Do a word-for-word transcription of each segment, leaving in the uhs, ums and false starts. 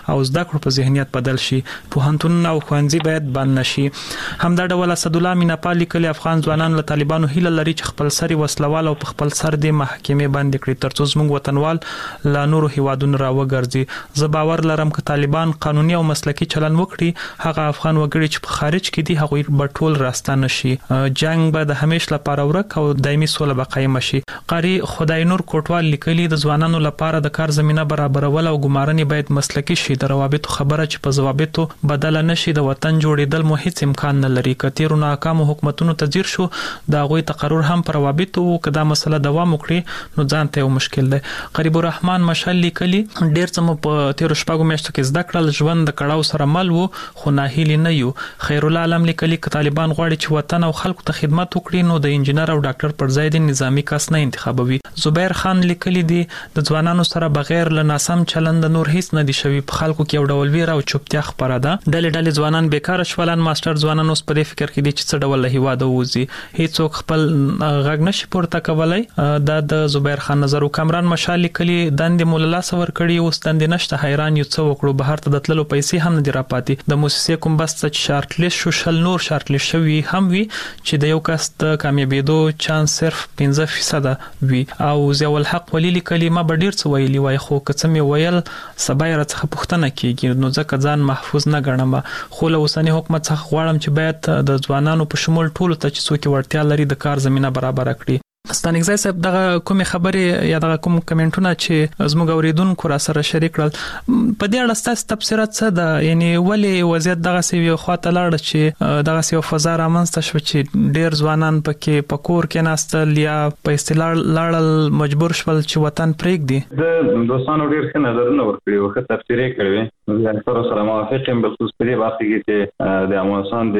او زده کړو په ذهنیت بدل شي. پوهنتونونه او ښوونځي باید بند نشي. همدا ډول اسد الله میناپال لیکلي افغان ځوانان له طالبانو هیله لري چې خپل سری وسلوال او په خپل سر د محکمې باندې کړي ترڅو زموږ وطنوال له نورو هیوادونو راوګرځي. زه باور لرم چې طالبان قانوني او مسلکي چلن وکړي هغه افغان وګړي چې په خارج کې دي هغه به ټول راستانه شي. جنگ به د همیش لپاره ورک او دایمي سوله به قایم شي. قاری خدای نور کوټوال لیکلي د ځوانانو لپاره د کار زمينه برابرول او ګمارنې باید مسلکي شي. د روابطو خبره چې په ضوابطو بدل نشي د وطن جوړېدل مو هیڅ امکان نه لري. کتیرو ناکام حکومتونو تذیر شو دا غوي تقرر هم پر روابطو کدا مسله دوام وکړي نو ځان ته یو مشکل دی. قریب الرحمن مشال لیکلي ډیر څه په تیر شپږو میاشتو کې زده کړل ژوند د کړهو سره مل وو خو ناهیلی نه یو. خیر الله علم لیکلي ک طالبان غواړي چې وطن او خلکو ته خدمت وکړي نو د انجنیر او ډاکټر پر ځای د نظامی کس نه انتخابوي. زبیر خان لیکلی دی د ځوانانو سره بغیر له ناسم چلند نور هیڅ نه دي شوی. په خلکو کې یو ډول ویره او چوپتیا خبره ده. ډلې ډلې ځوانان بیکاره شولان. ماستر ځوانان اوس په دې فکر کې دي چې څه ډول له هیواده وځي. هیڅوک خپل غږ نشي پورته کولای. دا د زبیر خان نظر. کامران مشال لیکلی دندې مولا سور کړي اوس دندې نشته حیران یو څه وکړو. بهر ته د تللو پیسې هم نه دي راپاتې. د موسسې کوم بس چې شارټ لیست شو شل نور شارټ لیست شوی هم وي چې د یو کس د کامیابیدو چانس صرف پنځه فیصد وي. او ضیاء الحق ولی لیکلی ما به ډیر څه ویلی وای خو که څه مې ویل سبا یې راڅخه پوښتنه کیږي نو ځکه ځان محفوظ نه ګڼم. خو له اوسنی حکومت څخه غواړم چې باید د ځوانانو په شمول ټولو ته چې څوک وړتیا لري د کار زمينه برابر کړي. ستانګزای صاحب دغه کومه خبرې یا دغه کوم کمنټونه چې زموږ اوریدونکو را سره شریک کړل په دې اړه ستاسو تفسیرات څه ده؟ یعنی ولې وضعیت دغه سی یو خواته لاړ چې دغه سی فضا رامنځته شو چې ډیر ځوانان پکې پکور کې ناستل یا په اصطلاح لاړل مجبور شول چې وطن پرېږدي؟ د دوستانو ډیر ښه نظرونه ورکړي او ښه تفسیرې کړې. زه سره سره موافق یم بخصوص په دې وخت کې چې د افغانستان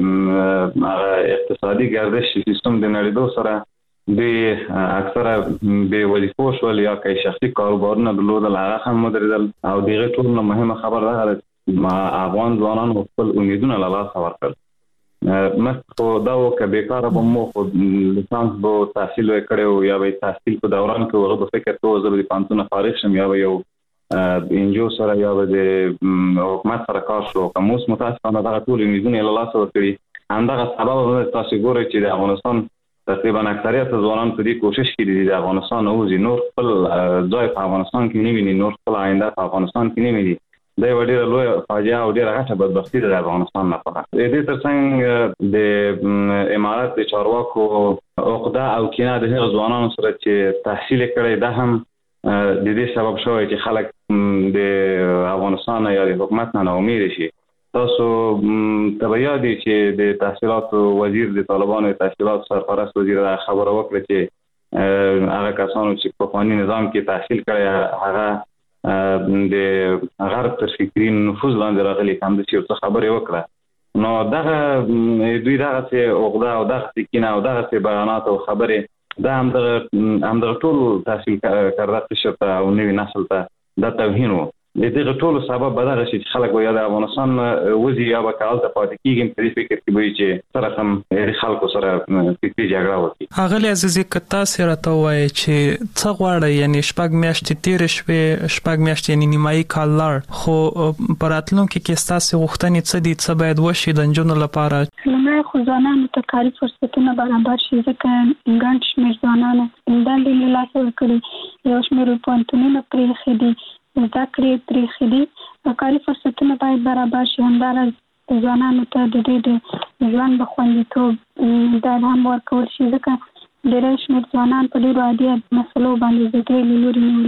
د اقتصادي ګردش سیستم د نړیدو سره د اکثره به وظیفو شول یا که شخصي کاروبارونه درلودل هغه هم مدیریدل او دغه ټول مهمه خبر ده ما افغان ځوانانو خپل امیدونه له لاسه ورکړل. مخکې دا و که بیکاره به مو خو لیسانس به تحصیل وکړی یا به تحصیل په دوران کې هغه به فکر کوو زه به د پوهنتونه فارغ شم یا به یو انجو سره یا به د حکومت سره کار شو. که اوس متاسفانه دغه ټول امیدونه له لاسه ورکړي همدغه سبب تاسو ګورئ چې د افغانستان تقریبا اکثریت ځوانان په دې کوشش کې دي د افغانستان اوځي نور خپل ځای په افغانستان کې نه ویني نور خپل آینده په افغانستان کې نه ویني. دا یو ډېر لوی فاجعه او ډېر غټه بدبختي ده د افغانستان لپاره. د دې ترڅنګ د امارات د چارواکو عقده او کینه د هغو ځوانانو سره چې تحصیل کړی دا هم د دې سبب شوی چې خلک د افغانستان یا د حکومت نه ناامید شي. تاسو تبعیا دي چې د تحصیلات وزیر د طالبانو تحصیلات سرپرست وزیر خبره وکړه چې هغه کسانو چې په قانوني نظام کې تحصیل کړی هغه د غرب تر فکري نفوذ لاندې راغلي کوم د څه خبره وکړه نو دغه دوی دغه څه عقده او دغه کینه او دغه څه بیانات او خبره دا هم د هم د ټول تحصیل کړه شته او نوی نسل ته د توهین وو. د دې ټولو سبب به دغه شي چې خلک وایي د افغانستان وځي یا به کالته پاتې کېږي په دې فکر کې وایي چې سره هم د خلکو سره فکري جګړه وکړي. ښاغلی عزیزي که تاسې راته ووایئ چې څه غواړئ یعنې شپږ میاشتې تېرې شوې شپږ میاشتې یعنې نیمایي کال لاړ خو په راتلونکي کې ستاسې غوښتنې څه دي څه باید وشي د نجونو لپاره؟ لومړی خو ځوانانو ته کاري فرصتونه برابر شي ځکه ګڼ شمېر ځوانانو دندې له لاسه ورکړي یو شمېر پوهنتونونه پرېښي دي زده کړې پرېښي دي کاري فرصتونه باید برابر شي. همداراز ځوانانو ته د دې د ژوند د خوندیتوب دا هم ورکول شي ځکه ډېری شمېر ځوانان په ډېرو عادي مسلو باندې د دې له لورې نیول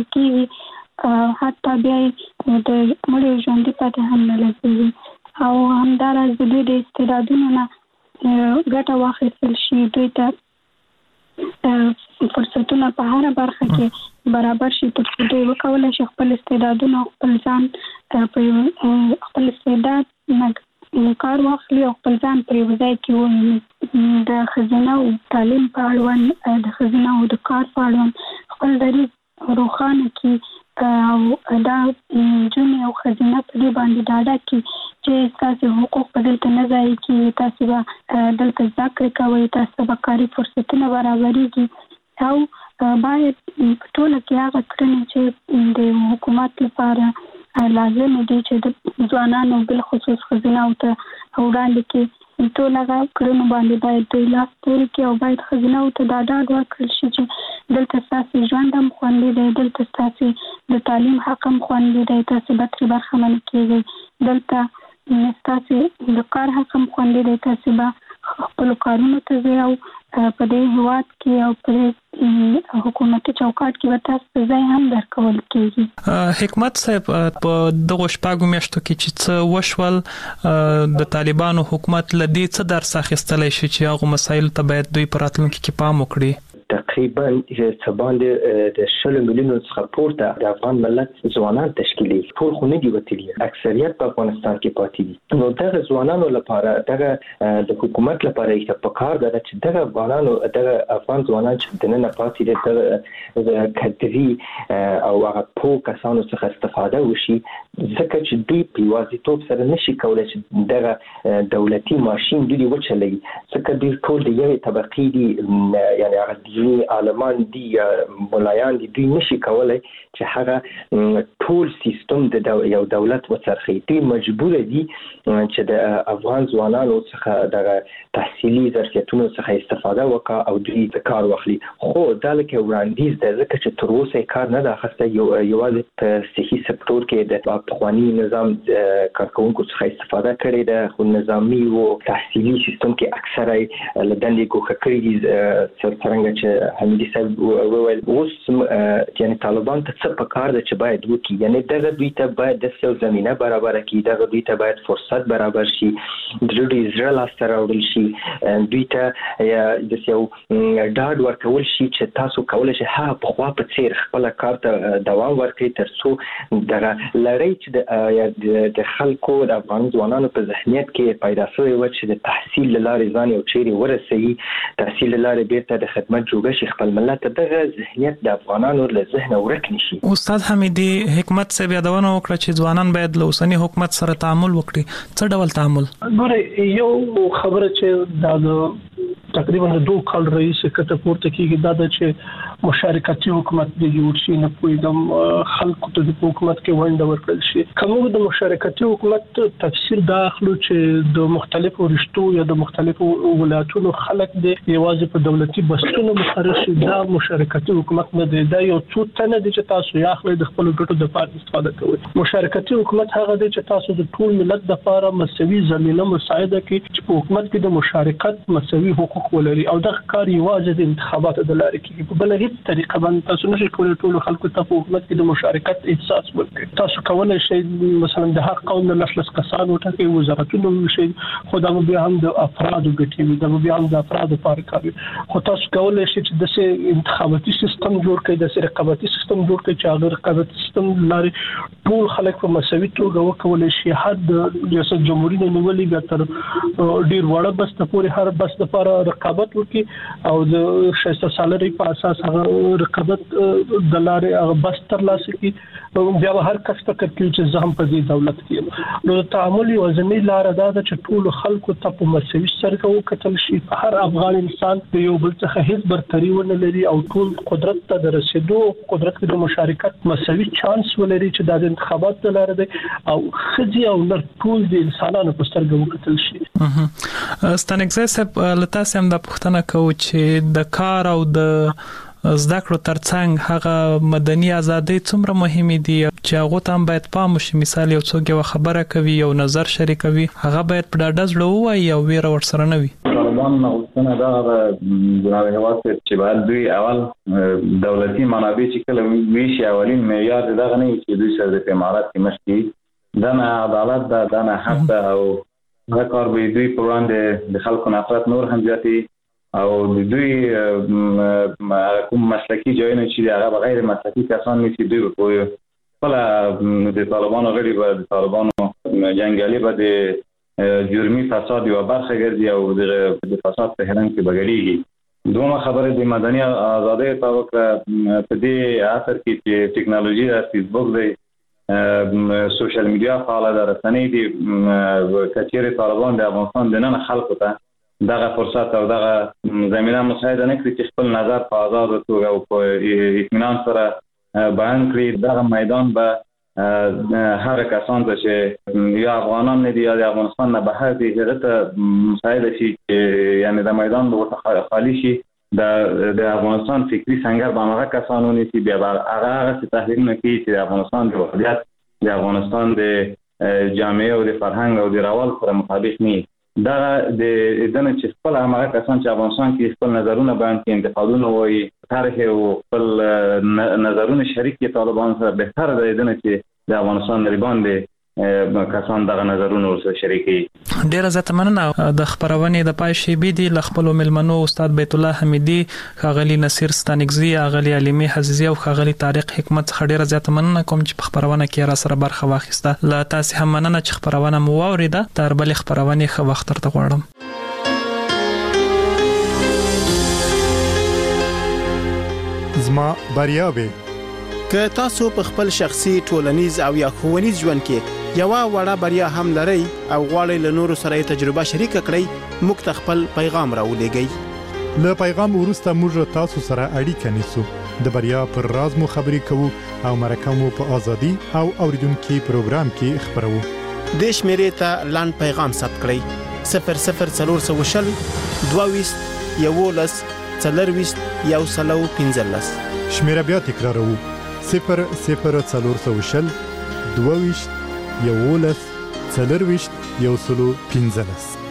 کېږي حتی بیا یې د مړي ژوندي پاتې هم نه لګېږي او همداراز د دوی د استعدادونو نه ګټه واخیستل شي دوی ته فرصتونه په هره برخه کې برابر شي تر څو دوی وکولی شي خپل استعدادونه خپل ځان خپل استعداد نه کار واخلي او خپل ځان پرې یو ځای کې وویني. د ښځینه او تعلیم په اړوند د ښځینه او د کار په اړوند خپل دریځ روښانه کړي او دا نجونې او ښځینه په دې باندې ډاډه کړي چې ستاسې حقوق په دلته نه ضایع کېږي تاسې به دلته زده کړې کوئ تاسې به کاري فرصتونه برابرېږي او باید په ټوله کې هغه کړنې چې د حکومت لپاره لازم دی چې د ځوانانو بل خصوص خزینه او ته وړاندې کې ټول هغه کړنو باندې باید دوی لاس پورې کړي او باید خزینه او ته دا ډاډ ورکړل شي چې دلته ستاسو ژوند هم خوندي دی، دلته ستاسو د تعلیم حق هم خوندي دی، تاسو به ترې برخمن کېږئ، دلته ستاسو د کار حق هم خوندي دی، تاسو به خپل کارونه ته ځئ او په دې هیواد کې او په حکومتي چوکاټ کې به تاسو ځای هم درکول کېږي. حکمت صاحب په دغه شپږو میاشتو کې چې څه وشول د طالبانو حکومت لدی څه درس اخیستلی شي چې هغه مسایل ته باید دوی په راتلونکي کې پام وکړي؟ تقریبا چې باندې د شل میلیونو څخه پورته د افغان ملت ځوانان تشکیلي ټول خو نه دي وتلي، اکثریت په افغانستان کې پاتې دي. نو دغه ځوانانو لپاره دغه د حکومت لپاره یې په کار ده چې دغه افغانانو دغه افغان ځوانان چې د نن پاتې دي د کډري او هغه په کسانو څخه استفاده وشي، ځکه چې دوی په یوازیتوب سره نشي کولای چې دغه دولتي ماشين دوی وچلي، ځکه دوی ټول د یوې طبقې دي، یعنی هغه دیني عالمان دي یا ملایان دي، دوی نشي کولای چې هغه ټول سیستم د یو دولت وڅرخي. دوی مجبور دي چې د افغان ځوانانو څخه د تحصیلي ظرفیتونو څخه استفاده وکړي او دوی د کار واخلي. خو دا لکه وړاندیز ده، ځکه چې تر اوسه کار نه ده اخیسته، یوازې په صحي سکتور کې د پخواني نظام کارکونکو څخه استفاده کړې ده، خو نظامي او تحصیلي سیستم کې اکثره له دندې ګوښه کړي دي. څرنګه چې حمیدي صاحب وویل، اوس یعنی طالبان ته څه پکار ده چې باید وکړي، یعنی دغه دوی ته باید د څه زمينه برابر کړي، دغه دوی ته باید فرصت برابر شي، د دوی زړه لاس ته راوړل شي، دوی ته د یو ډاډ ورکول شي چې تاسو کولای شئ هغه په خوا په څیر خپل کار ته دوام ورکړي، ترڅو دغه لړۍ چې د خلکو د افغان ځوانانو په ذهنیت کې پیدا شوی و چې د تحصیل لارې ځان یو چیرې ورسوي، تحصیل لارې بیرته د خدمت جوړ شي، خپل ملت دغه ذهنیت د افغانانو له ذهنه ورک نشي. استاد حمیدي، حکمت صاحب یادونه وکړه چې ځوانان باید له اوسنی حکومت سره تعامل وکړي. څه ډول تعامل؟ ګوره، یو خبره چې دا تقریبا دوه کال رئیس کته پورته کیږي، دا د چې مشارکتي حکومت دی جوړ شي، نه پوهیدم خلکو ته د حکومت کې ونډه ورکړل شي. کومه د مشارکتي حکومت تفسیر داخلو چې د مختلفو رشتو یا د مختلفو ولایتونو خلک دی یوازې په دولتي بسونو مقرر شي، دا مشارکتي حکومت نه دی، دا یو څو تنه دي چې تاسو یې اخلي د خپل ګټو د پاره استفاده کوي. مشارکتي حکومت هغه دی چې تاسو د ټول ملت د لپاره مساوي زمينه مساعده کوي چې په حکومت کې د مشارکت مساوي حقوق ولري، او دا کار یوازې د انتخاباتو د لارې کې په بل هیڅ طریقه باندې تاسو نشئ کولای ټول خلکو ته په حکومت کې د مشارکت احساس ورکړي. تاسو کولای شئ مثلا د هر قوم د لس کسانو ټاکي وزارتونو شي، خو دا بیا هم د افرادو ګټي وي، دا بیا هم د افرادو لپاره کوي. خو تاسو کولای شئ چې د سه انتخاباتي سیستم جوړ کړئ، د سه رقابتي سیستم جوړ کړئ چې هغه رقابتي سیستم لارې ټول خلک په مساوي توګه وکولای شي. حد ریاست جمهوریت نیولې بیا تر ډیر وړه بس ته پورې هر بس د لپاره رقابت وکړي او د شایسته سالري په اساس هغه رقابت د لارې هغه بس تر لاسه کی بیا هر کس فکر کوي چې زه هم په دې دولت کې نو تعامل وزنی لار ده چې ټول خلکو ته په مساوي سره وکتل شي. هر افغان انسان د یو بل څخه هیڅ برتري ونه لري او ټول قدرت ته د رسیدو قدرت د مشارکت مساوي چانس ولري چې د انتخابات د لار ده او خځې او نر ټول د انسانانو په سترګه وکتل شي. ستانګزه صاحب لته سم د پښتنه کو چې د کار او د زده کړو ترڅنګ هغه مدني ازادي څومره مهمه دي چې هغه تام باید پام وشي. مثال یو څوک یو خبره کوي یو نظر شریکوي هغه باید په ډاډه زړه وایي او ویره ورسره نه وي. طالبان غوښتنه دا د هیواد چې باید دوی اول دولتي منابع چې کله ویشي اولین معیار دغه نه چې دوی سره د امارات کې مشتي دنه عدالت ده دنه حق او هغه کار به دوی په وړاندې د خلکو نفرت نور هم زیاتی او دوی کوم مسلکی ځایونه چې هغه غیر مسلکی کسان نشي دوی په خپل د طالبانو غړي به د طالبانو جنگالي به د جرمي فساد یو برخه ګرځي او د فساد په هرن کې بغړيږي. دومره خبره د مدني ازادۍ په وکړه په دې اثر کې چې ټکنالوژي د فیسبوک دی سوشل میډیا فعال ده رسنۍ دي کچېره طالبان د افغانستان د نن خلکو ته دغه فرصت او دغه زمينه مساعده نه کړي چې خپل نظر په آزاد توګه او په اطمینان سره بیان کړي. دغه میدان به هر کسان چې یا افغانان نه دي یا د افغانستان نه بهر دي هغه ته مساعده شي یعنی د میدان ورته خالی شي د د افغانستان فکری څنګه باندې کسانو نيسي بیا هغه هغه تحلیلونه کوي چې د افغانستان د وضعیت د افغانستان د جامعه او د فرهنګ او د روال سره مطابق نه دا د دنه چې خپل هغه کسان چې افغانستان کې خپل نظرونه بیان کوي انتقادونه وایي تاریخ او خپل نظرونه شریک طالبان سره بهتر دی دنه چې د افغانستان لريبان دي کسان دغه نظرونه سره شریکي. ډیره زیاته مننه. د خبرونې د پای شیبې دی ل خپل ملمنو استاد بیت الله حمیدی، خاغلی نصیر ستانګزی، اغلی علمی حزیزی او خاغلی طارق حکمت څخه ډیره زیاته مننه کوم چې په خبرونه کې را سره برخه واخیسته. لا تاسو هم مننه چې خبرونه مو واوریده. تر بل خبرونه خو وخت ترته غواړم. زما بریاوي که تاسو په خپل شخصي ټولنیز او یا ښوونیز ژوند کې یو وړه بریا هم لرئ او غواړئ له نورو سره تجربه شریک کړئ، موږ ته خپل پیغام راولېږئ. له پیغام وروسته موږ تاسو سره اړیکه نیسو، د بریا پر راز مو خبرې کوو او مرکه مو په ازادي او اوریدونکو پروګرام کې خبرو. د شمیرې ته لاند پیغام ثبت کړئ: صفر صفر څلور سوه شل دوه ویشت یولس څلرویشت یو سلو پنځلس. شمیره بیا تکراروو: صفر صفر څلور سوه شل دوه ویشت یولس څلرویشت یو سلو پنځلس.